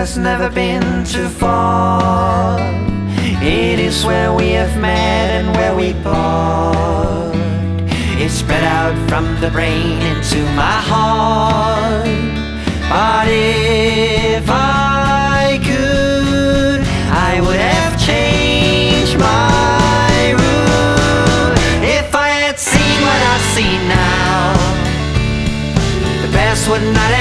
has never been too far. It is where we have met and where we part. It's spread out from the brain into my heart. But if I could, I would have changed my rule. If I had seen what I see now, the past would not